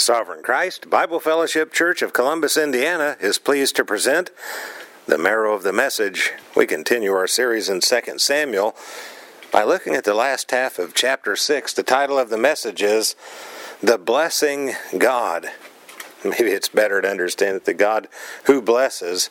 Sovereign Christ Bible Fellowship Church of Columbus, Indiana is pleased to present the Marrow of the Message. We continue our series in 2 Samuel by looking at the last half of chapter 6. The title of the message is The Blessing God. Maybe it's better to understand it, the God who blesses.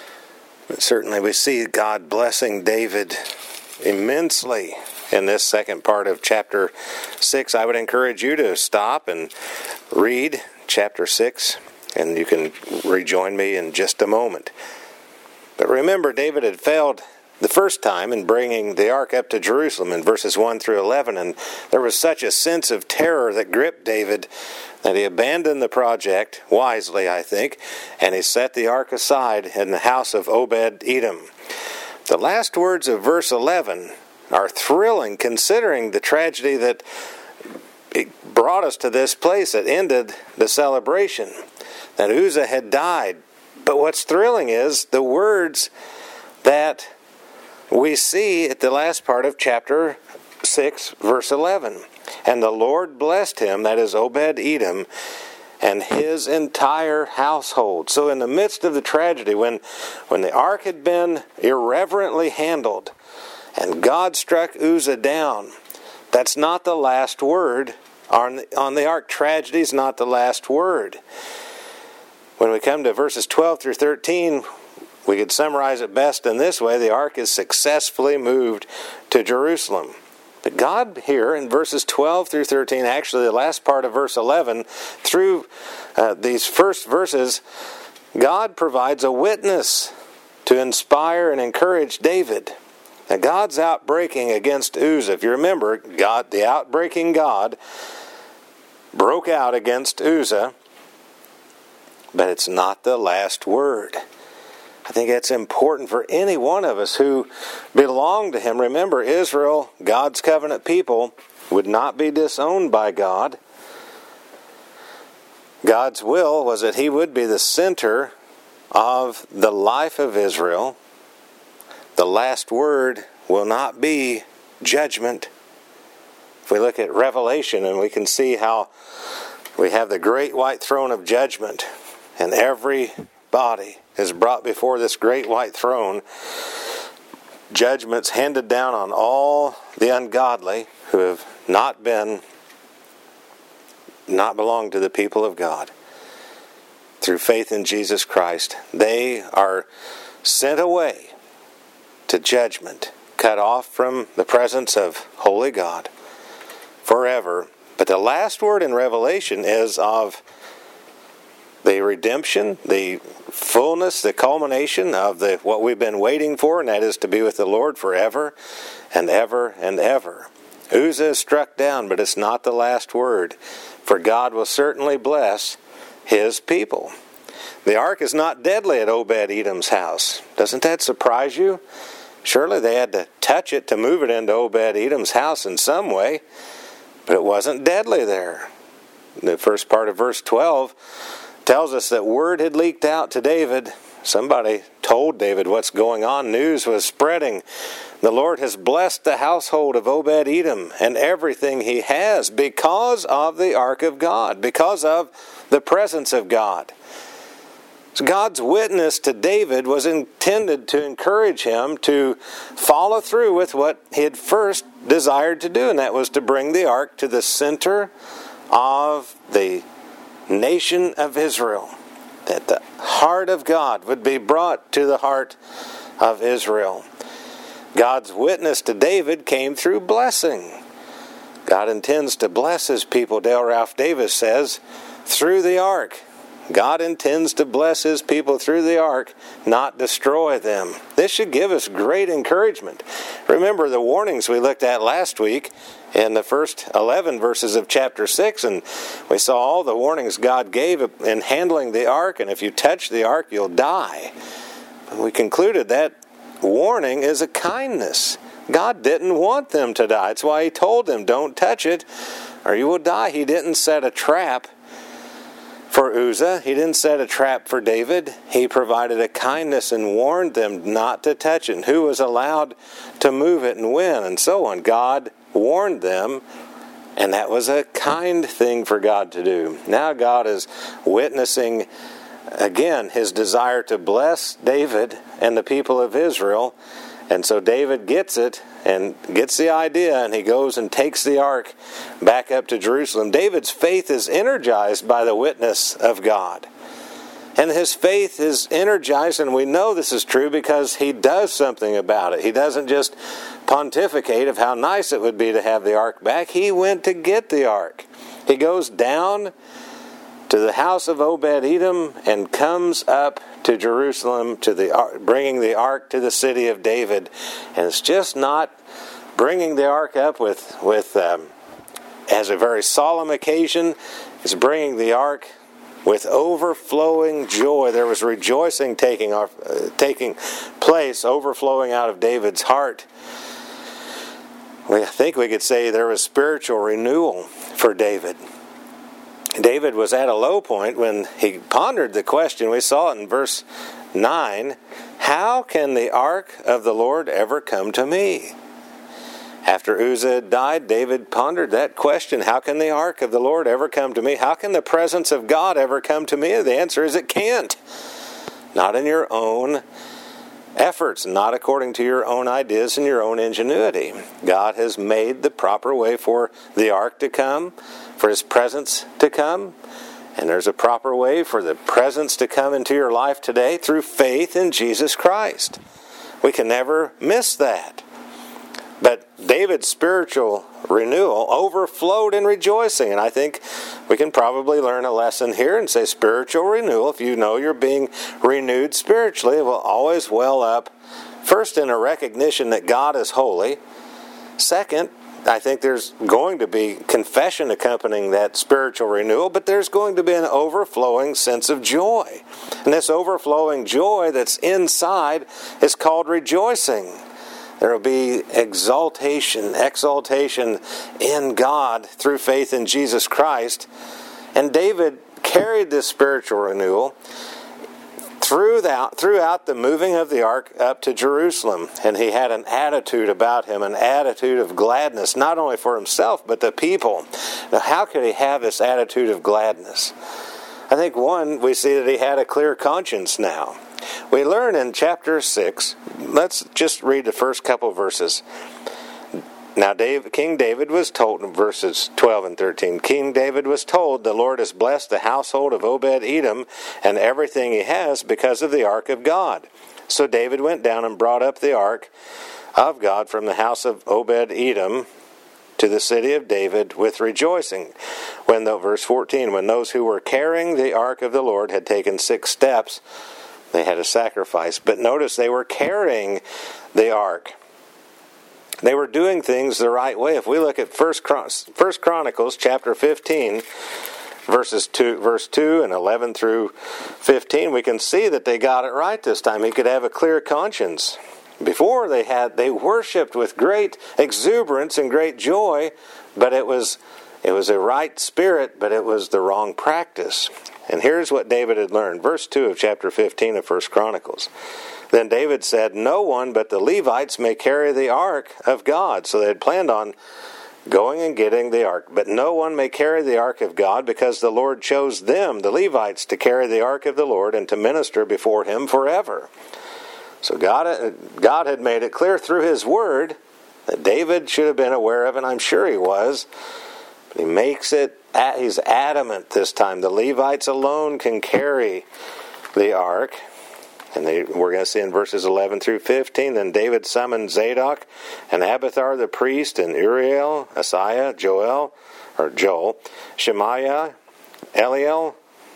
But certainly we see God blessing David immensely in this second part of chapter 6. I would encourage you to stop and read chapter 6, and you can rejoin me in just a moment. But remember, David had failed the first time in bringing the ark up to Jerusalem in verses 1 through 11, and there was such a sense of terror that gripped David that he abandoned the project, wisely I think, and he set the ark aside in the house of Obed-Edom. The last words of verse 11 are thrilling, considering the tragedy that brought us to this place that ended the celebration, that Uzzah had died. But what's thrilling is the words that we see at the last part of chapter 6, verse 11. And the Lord blessed him, that is Obed-Edom, and his entire household. So in the midst of the tragedy, when the ark had been irreverently handled, and God struck Uzzah down, that's not the last word on the ark. Tragedy is not the last word. When we come to verses 12 through 13, we could summarize it best in this way: the ark is successfully moved to Jerusalem. But God here in verses 12 through 13, actually the last part of verse 11, through these first verses, God provides a witness to inspire and encourage David. Now God's outbreaking against Uzzah. If you remember, the outbreaking God broke out against Uzzah, but it's not the last word. I think that's important for any one of us who belong to Him. Remember, Israel, God's covenant people, would not be disowned by God. God's will was that He would be the center of the life of Israel. The last word will not be judgment. If we look at Revelation, and we can see how we have the great white throne of judgment, and every body is brought before this great white throne. Judgments handed down on all the ungodly who have not belonged to the people of God. Through faith in Jesus Christ, they are sent away to judgment, cut off from the presence of holy God forever. But the last word in Revelation is of the redemption, the fullness, the culmination of what we've been waiting for, and that is to be with the Lord forever and ever and ever. Uzzah is struck down, but it's not the last word, for God will certainly bless His people. The ark is not deadly at Obed-Edom's house. Doesn't that surprise you? Surely they had to touch it to move it into Obed-Edom's house in some way, but it wasn't deadly there. The first part of verse 12 tells us that word had leaked out to David. Somebody told David what's going on. News was spreading. The Lord has blessed the household of Obed-Edom and everything he has because of the ark of God, because of the presence of God. So God's witness to David was intended to encourage him to follow through with what he had first desired to do, and that was to bring the ark to the center of the nation of Israel, that the heart of God would be brought to the heart of Israel. God's witness to David came through blessing. God intends to bless His people, Dale Ralph Davis says, through the ark. God intends to bless His people through the ark, not destroy them. This should give us great encouragement. Remember the warnings we looked at last week in the first 11 verses of chapter 6, and we saw all the warnings God gave in handling the ark, and if you touch the ark, you'll die. And we concluded that warning is a kindness. God didn't want them to die. That's why He told them, don't touch it, or you will die. He didn't set a trap for Uzzah. He didn't set a trap for David. He provided a kindness and warned them not to touch it, and who was allowed to move it and when, and so on. God warned them And that was a kind thing for God to do. Now God is witnessing again his desire to bless David and the people of Israel. And so David gets it and gets the idea, and he goes and takes the ark back up to Jerusalem. David's faith is energized by the witness of God. And his faith is energized, and we know this is true because he does something about it. He doesn't just pontificate of how nice it would be to have the ark back. He went to get the ark. He goes down to the house of Obed-Edom and comes up to Jerusalem, to bringing the ark to the city of David. And it's just not bringing the ark up with as a very solemn occasion. It's bringing the ark with overflowing joy. There was rejoicing taking place, overflowing out of David's heart. I think we could say there was spiritual renewal for David. David was at a low point when he pondered the question. We saw it in verse 9. How can the ark of the Lord ever come to me? After Uzzah had died, David pondered that question. How can the ark of the Lord ever come to me? How can the presence of God ever come to me? The answer is it can't. Not in your own efforts, not according to your own ideas and your own ingenuity. God has made the proper way for the ark to come, for His presence to come, and there's a proper way for the presence to come into your life today through faith in Jesus Christ. We can never miss that. But David's spiritual renewal overflowed in rejoicing. And I think we can probably learn a lesson here and say spiritual renewal, if you know you're being renewed spiritually, it will always well up, first in a recognition that God is holy. Second, I think there's going to be confession accompanying that spiritual renewal, but there's going to be an overflowing sense of joy. And this overflowing joy that's inside is called rejoicing. There will be exaltation in God through faith in Jesus Christ. And David carried this spiritual renewal throughout the moving of the ark up to Jerusalem. And he had an attitude about him, an attitude of gladness, not only for himself, but the people. Now, how could he have this attitude of gladness? I think, one, we see that he had a clear conscience now. We learn in chapter 6, let's just read the first couple verses. Now King David was told, in verses 12 and 13, King David was told, the Lord has blessed the household of Obed-Edom and everything he has because of the ark of God. So David went down and brought up the ark of God from the house of Obed-Edom to the city of David with rejoicing. Verse 14, when those who were carrying the ark of the Lord had taken 6 steps, they had a sacrifice. But notice they were carrying the ark. They were doing things the right way. If we look at 1 Chronicles chapter 15, verse 2 and 11 through 15, we can see that they got it right this time. He could have a clear conscience. Before they worshipped with great exuberance and great joy, but it was a right spirit, but it was the wrong practice. And here's what David had learned. Verse 2 of chapter 15 of 1 Chronicles. Then David said, no one but the Levites may carry the ark of God. So they had planned on going and getting the ark. But no one may carry the ark of God because the Lord chose them, the Levites, to carry the ark of the Lord and to minister before Him forever. So God had made it clear through His word that David should have been aware of, and I'm sure he was. But he makes it, he's adamant this time. The Levites alone can carry the ark. And we're going to see in verses 11 through 15, then David summoned Zadok and Abiathar the priest, and Uriel, Asaiah, Joel, Shemaiah, Eliel,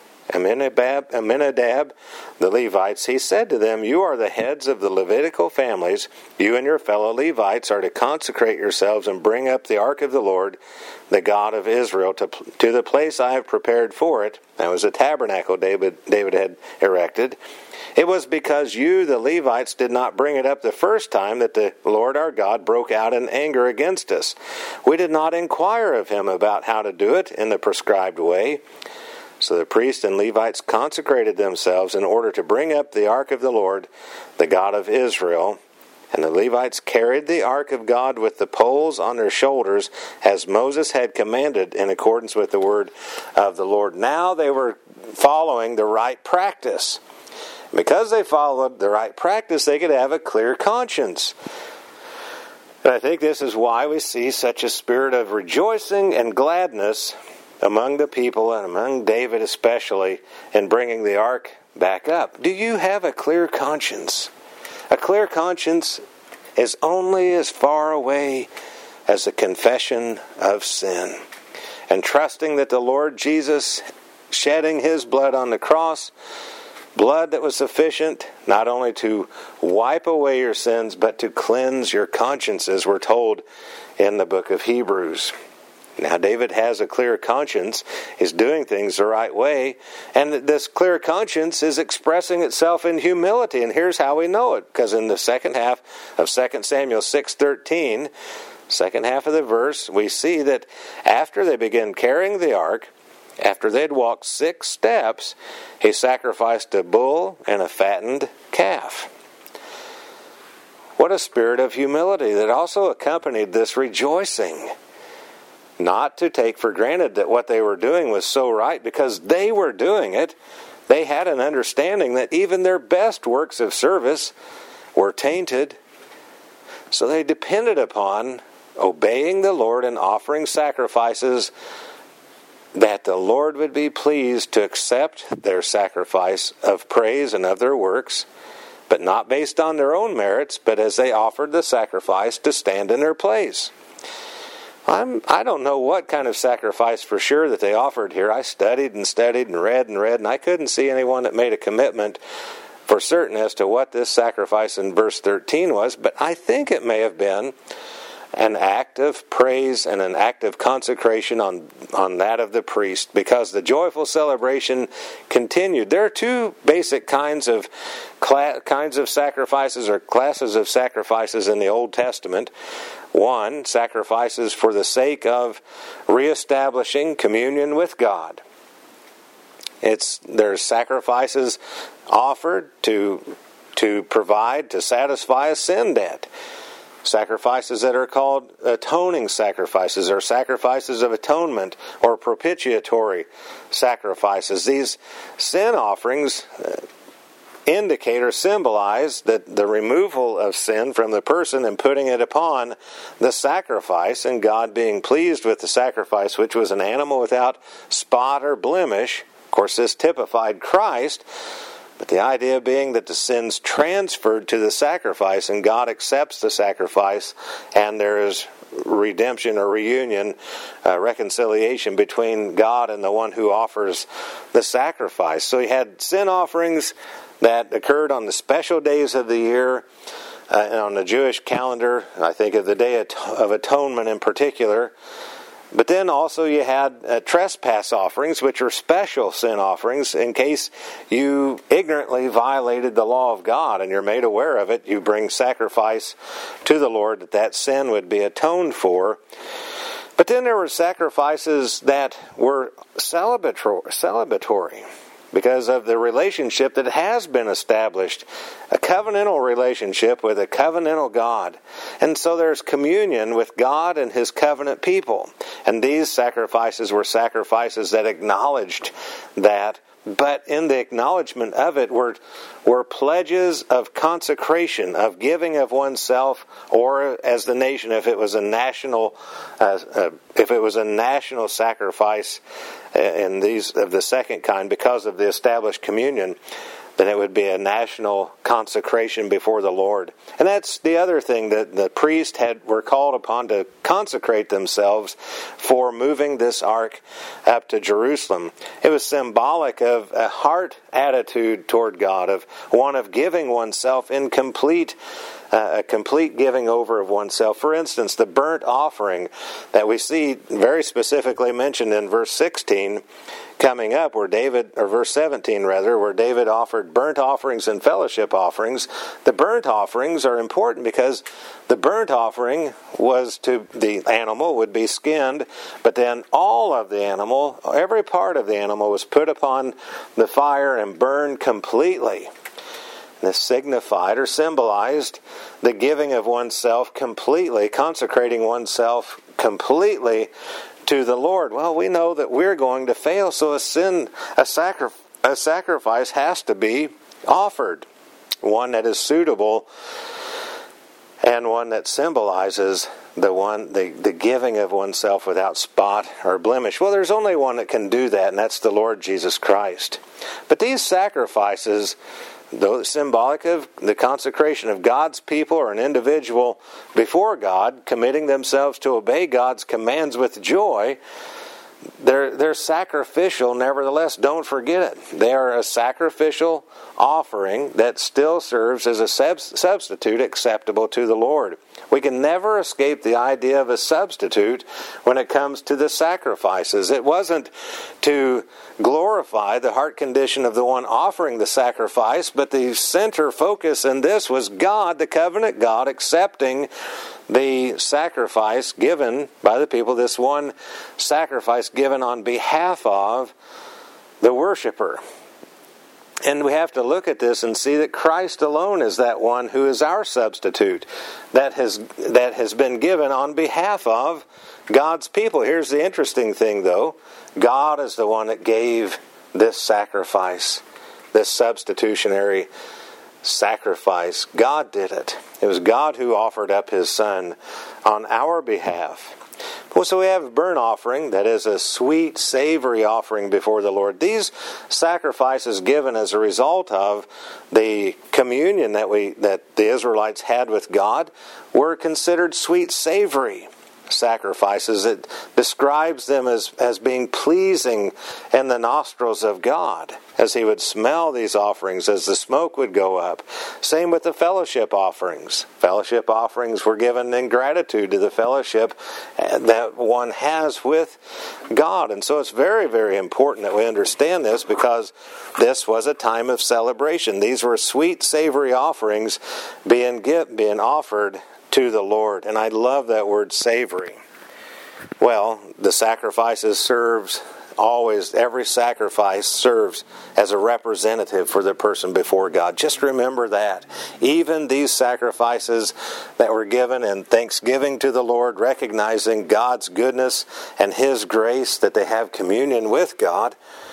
Aminadab, the Levites. He said to them, you are the heads of the Levitical families. You and your fellow Levites are to consecrate yourselves and bring up the ark of the Lord, the God of Israel, to the place I have prepared for it. That was a tabernacle David had erected. It was because you, the Levites, did not bring it up the first time that the Lord our God broke out in anger against us. We did not inquire of Him about how to do it in the prescribed way. So the priests and Levites consecrated themselves in order to bring up the ark of the Lord, the God of Israel. And the Levites carried the ark of God with the poles on their shoulders, as Moses had commanded in accordance with the word of the Lord. Now they were following the right practice. Because they followed the right practice, they could have a clear conscience. And I think this is why we see such a spirit of rejoicing and gladness among the people, and among David especially, in bringing the ark back up. Do you have a clear conscience? A clear conscience is only as far away as the confession of sin. And trusting that the Lord Jesus, shedding His blood on the cross, blood that was sufficient not only to wipe away your sins, but to cleanse your consciences, we're told in the book of Hebrews. Now, David has a clear conscience. He's doing things the right way. And this clear conscience is expressing itself in humility. And here's how we know it. Because in the second half of 2 Samuel 6:13, second half of the verse, we see that after they began carrying the ark, after they'd walked 6 steps, he sacrificed a bull and a fattened calf. What a spirit of humility that also accompanied this rejoicing. Not to take for granted that what they were doing was so right, because they were doing it. They had an understanding that even their best works of service were tainted. So they depended upon obeying the Lord and offering sacrifices, that the Lord would be pleased to accept their sacrifice of praise and of their works, but not based on their own merits, but as they offered the sacrifice to stand in their place. I don't know what kind of sacrifice for sure that they offered here. I studied and read, and I couldn't see anyone that made a commitment for certain as to what this sacrifice in verse 13 was, but I think it may have been an act of praise and an act of consecration on that of the priest, because the joyful celebration continued. There are 2 basic kinds of sacrifices, or classes of sacrifices in the Old Testament. 1, sacrifices for the sake of reestablishing communion with God. There's sacrifices offered to provide, to satisfy a sin debt. Sacrifices that are called atoning sacrifices, or sacrifices of atonement, or propitiatory sacrifices. These sin offerings indicate or symbolize that the removal of sin from the person and putting it upon the sacrifice, and God being pleased with the sacrifice, which was an animal without spot or blemish. Of course, this typified Christ, but the idea being that the sin's transferred to the sacrifice, and God accepts the sacrifice, and there is redemption or reunion, reconciliation between God and the one who offers the sacrifice. So he had sin offerings that occurred on the special days of the year, and on the Jewish calendar. I think of the Day of Atonement in particular. But then also you had trespass offerings, which are special sin offerings. In case you ignorantly violated the law of God and you're made aware of it, you bring sacrifice to the Lord that sin would be atoned for. But then there were sacrifices that were celebratory, because of the relationship that has been established, a covenantal relationship with a covenantal God. And so there's communion with God and His covenant people. And these sacrifices were sacrifices that acknowledged that, but in the acknowledgement of it were pledges of consecration, of giving of oneself, or as the nation, if it was a national sacrifice in these of the second kind, because of the established communion, then it would be a national consecration before the Lord. And that's the other thing, that the priests were called upon to consecrate themselves for moving this ark up to Jerusalem. It was symbolic of a heart attitude toward God, of one of giving oneself in a complete giving over of oneself. For instance, the burnt offering that we see very specifically mentioned in verse 16 coming up, verse 17 rather, where David offered burnt offerings and fellowship offerings. The burnt offerings are important because the burnt offering the animal would be skinned, but then all of the animal, every part of the animal was put upon the fire and burned completely. This signified or symbolized the giving of oneself completely, consecrating oneself completely to the Lord. Well, we know that we're going to fail, so a sacrifice has to be offered. One that is suitable and one that symbolizes the giving of oneself without spot or blemish. Well, there's only one that can do that, and that's the Lord Jesus Christ. But these sacrifices, though symbolic of the consecration of God's people or an individual before God, committing themselves to obey God's commands with joy, they're sacrificial nevertheless. Don't forget it. They are a sacrificial offering that still serves as a substitute acceptable to the Lord. We can never escape the idea of a substitute when it comes to the sacrifices. It wasn't to glorify the heart condition of the one offering the sacrifice, but the center focus in this was God, the covenant God, accepting the sacrifice given by the people, this one sacrifice given on behalf of the worshiper. And we have to look at this and see that Christ alone is that one who is our substitute that has been given on behalf of God's people. Here's the interesting thing, though. God is the one that gave this sacrifice, this substitutionary sacrifice. God did it. It was God who offered up His Son on our behalf. Well, so we have a burnt offering that is a sweet, savory offering before the Lord. These sacrifices given as a result of the communion that the Israelites had with God were considered sweet, savory sacrifices. It describes them as being pleasing in the nostrils of God, as He would smell these offerings, as the smoke would go up. Same with the fellowship offerings. Fellowship offerings were given in gratitude to the fellowship that one has with God. And so it's very, very important that we understand this, because this was a time of celebration. These were sweet, savory offerings being offered to the Lord. And I love that word, savory. Well, the sacrifices every sacrifice serves as a representative for the person before God. Just remember that. Even these sacrifices that were given in thanksgiving to the Lord, recognizing God's goodness and His grace, that they have communion with God,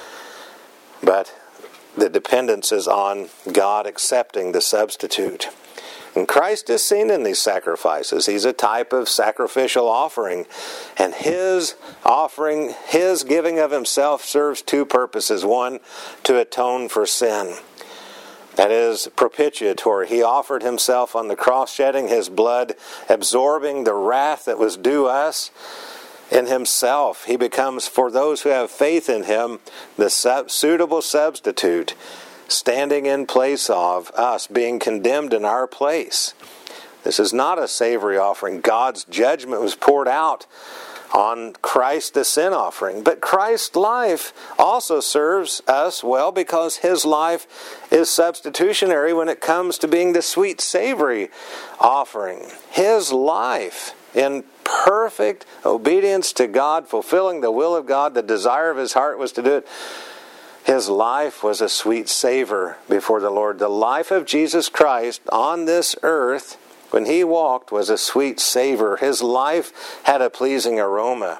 but the dependence is on God accepting the substitute. And Christ is seen in these sacrifices. He's a type of sacrificial offering. And His offering, His giving of Himself serves two purposes. One, to atone for sin. That is propitiatory. He offered Himself on the cross, shedding His blood, absorbing the wrath that was due us. In Himself, He becomes, for those who have faith in Him, the suitable substitute, standing in place of us, being condemned in our place. This is not a savory offering. God's judgment was poured out on Christ, the sin offering. But Christ's life also serves us well, because His life is substitutionary when it comes to being the sweet, savory offering. His life, in perfect obedience to God, fulfilling the will of God, the desire of His heart was to do it. His life was a sweet savor before the Lord. The life of Jesus Christ on this earth, when He walked, was a sweet savor. His life had a pleasing aroma,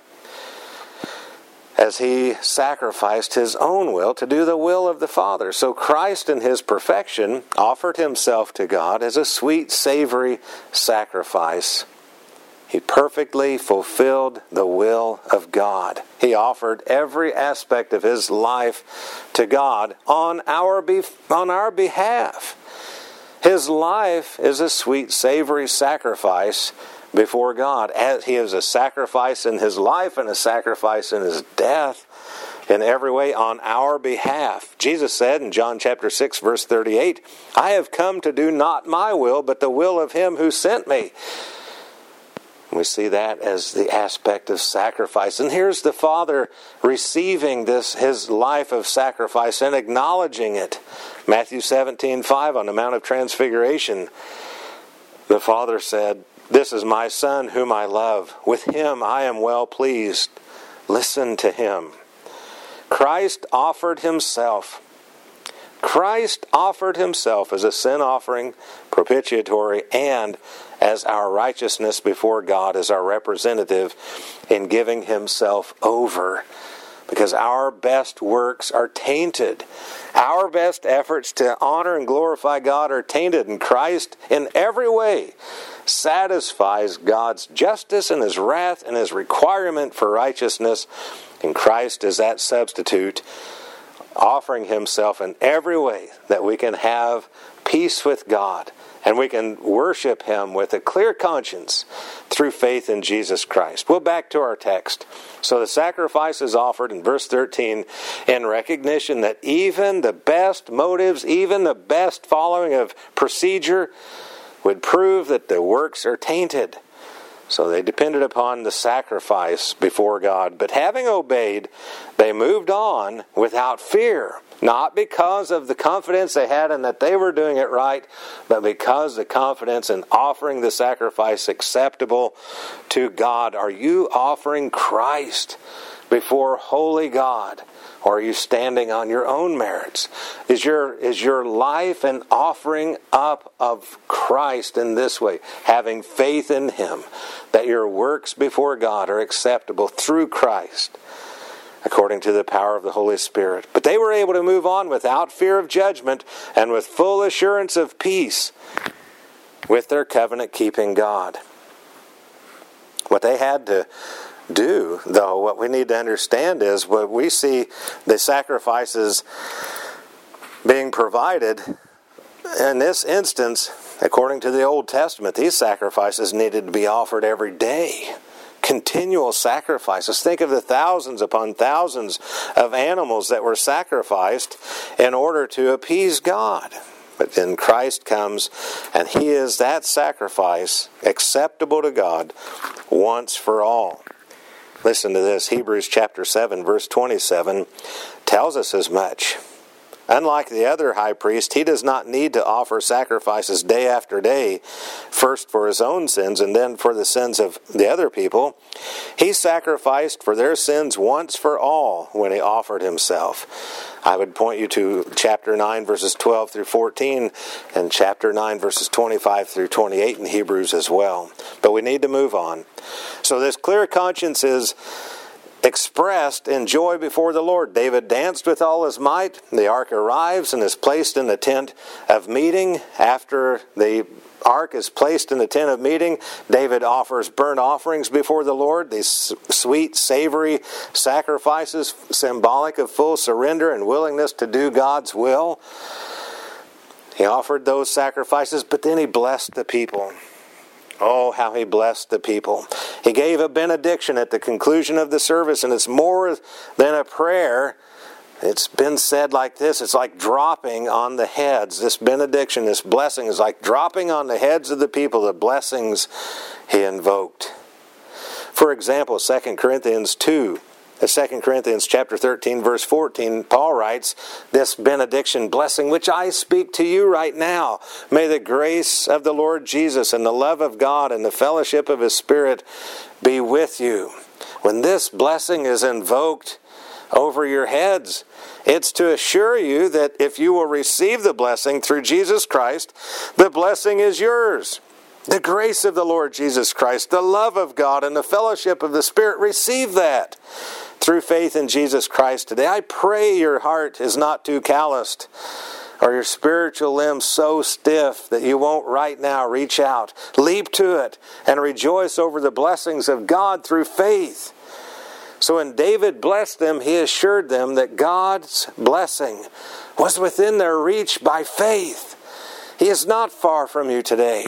as He sacrificed His own will to do the will of the Father. So Christ in His perfection offered Himself to God as a sweet, savory sacrifice. He perfectly fulfilled the will of God. He offered every aspect of His life to God on our behalf. His life is a sweet, savory sacrifice before God. As He is a sacrifice in His life and a sacrifice in His death, in every way on our behalf. Jesus said in John chapter 6, verse 38, "I have come to do not my will, but the will of Him who sent me." We see that as the aspect of sacrifice. And here's the Father receiving His life of sacrifice and acknowledging it. Matthew 17:5 on the Mount of Transfiguration, the Father said, "This is my Son whom I love. With Him I am well pleased. Listen to Him." Christ offered Himself Christ offered himself as a sin offering, propitiatory, and as our righteousness before God, as our representative in giving himself over. Because our best works are tainted. Our best efforts to honor and glorify God are tainted, and Christ in every way satisfies God's justice and his wrath and his requirement for righteousness. And Christ is that substitute, offering himself in every way that we can have peace with God and we can worship him with a clear conscience through faith in Jesus Christ. Well, back to our text. So the sacrifice is offered in verse 13 in recognition that even the best motives, even the best following of procedure would prove that the works are tainted. So they depended upon the sacrifice before God. But having obeyed, they moved on without fear. Not because of the confidence they had in that they were doing it right, but because the confidence in offering the sacrifice acceptable to God. Are you offering Christ before holy God? Or are you standing on your own merits? Is your life an offering up of Christ in this way? Having faith in him, that your works before God are acceptable through Christ, according to the power of the Holy Spirit. But they were able to move on without fear of judgment and with full assurance of peace with their covenant-keeping God. What they had to do, though, what we need to understand is what we see the sacrifices being provided. In this instance, according to the Old Testament, these sacrifices needed to be offered every day. Continual sacrifices. Think of the thousands upon thousands of animals that were sacrificed in order to appease God. But then Christ comes and he is that sacrifice acceptable to God once for all. Listen to this. Hebrews chapter 7 verse 27 tells us as much. Unlike the other high priest, he does not need to offer sacrifices day after day, first for his own sins and then for the sins of the other people. He sacrificed for their sins once for all when he offered himself. I would point you to chapter 9 verses 12 through 14 and chapter 9 verses 25 through 28 in Hebrews as well. But we need to move on. So this clear conscience is expressed in joy before the Lord. David danced with all his might. The ark arrives and is placed in the tent of meeting. After the ark is placed in the tent of meeting, David offers burnt offerings before the Lord, these sweet, savory sacrifices symbolic of full surrender and willingness to do God's will. He offered those sacrifices, but then he blessed the people. Oh, how he blessed the people. He gave a benediction at the conclusion of the service, and it's more than a prayer. It's been said like this. It's like dropping on the heads. This benediction, this blessing is like dropping on the heads of the people, the blessings he invoked. For example, 2 Corinthians chapter 13, verse 14, Paul writes, this benediction blessing which I speak to you right now, may the grace of the Lord Jesus and the love of God and the fellowship of his Spirit be with you. When this blessing is invoked over your heads, it's to assure you that if you will receive the blessing through Jesus Christ, the blessing is yours. The grace of the Lord Jesus Christ, the love of God, and the fellowship of the Spirit, receive that through faith in Jesus Christ today. I pray your heart is not too calloused or your spiritual limbs so stiff that you won't right now reach out, leap to it, and rejoice over the blessings of God through faith. So when David blessed them, he assured them that God's blessing was within their reach by faith. He is not far from you today.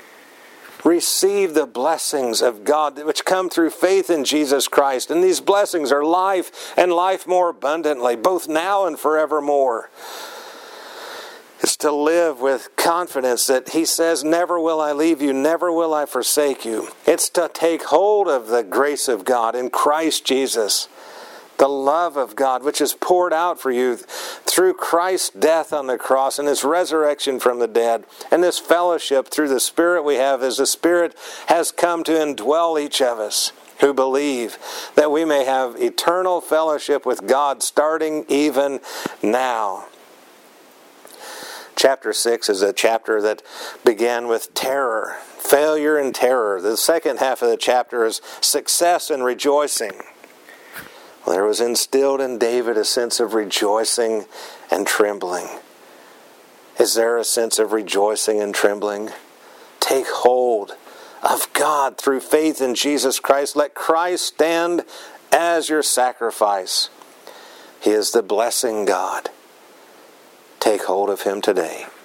Receive the blessings of God which come through faith in Jesus Christ. And these blessings are life and life more abundantly, both now and forevermore. It's to live with confidence that he says, never will I leave you, never will I forsake you. It's to take hold of the grace of God in Christ Jesus. The love of God which is poured out for you through Christ's death on the cross and his resurrection from the dead. And this fellowship through the Spirit we have as the Spirit has come to indwell each of us who believe, that we may have eternal fellowship with God starting even now. Chapter 6 is a chapter that began with terror, failure and terror. The second half of the chapter is success and rejoicing. There was instilled in David a sense of rejoicing and trembling. Is there a sense of rejoicing and trembling? Take hold of God through faith in Jesus Christ. Let Christ stand as your sacrifice. He is the blessing God. Take hold of Him today.